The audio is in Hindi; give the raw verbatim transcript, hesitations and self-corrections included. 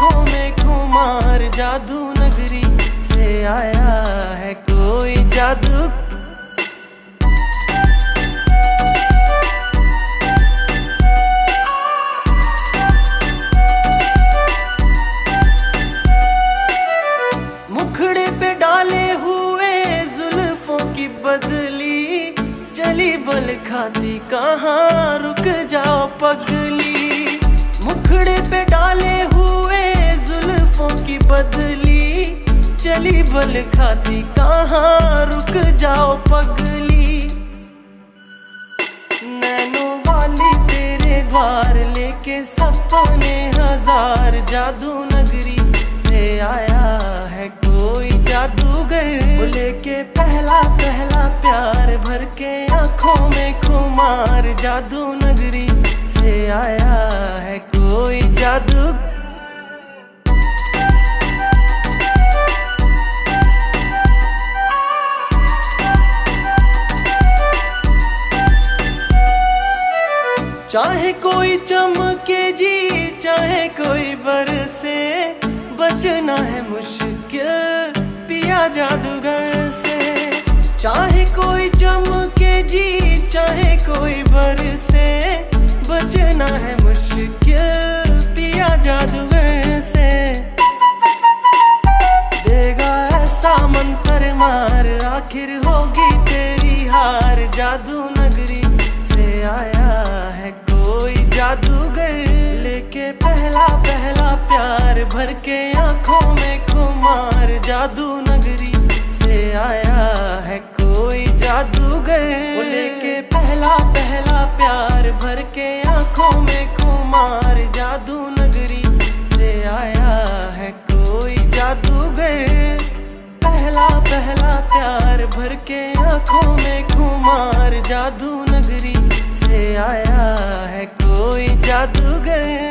आंखों में खुमार, जादू नगरी से आया है कोई जादू। मुखड़े पे डाले हुए जुल्फों की बदली, चली बल खाती कहाँ रुक जाओ पगली। मुखड़े पे डाले हुए जुल्फों की बदली, चली बल खाती कहाँ रुक जाओ पगली। नैनों वाली तेरे द्वार लेके सपने हजार, जादू नगरी से आया है कोई जादूगर। लेके पहला पहला प्यार भर के आंखों में खुमार, जादू नगरी से आया है कोई जादू। चाहे कोई चमके जी चाहे कोई बरसे, बचना है मुश्किल पिया जादूगर से। चाहे कोई चमके जी चाहे कोई बरसे, बचना है मुश्किल पिया जादूगर से। देगा ऐसा मंत्र मार आखिर होगी तेरी हार, जादू नगरी से आया है कोई जादूगर। लेके पहला पहला प्यार भर के आंखों में खुमार, जादू नगरी से आया है कोई जादूगर। लेके पहला पहला प्यार भर के आंखों में खुमार, जादू नगरी से आया है कोई जादूगर। पहला पहला प्यार भर के आंखों में खुमार, जादू नगरी से आया है कोई जादूगर।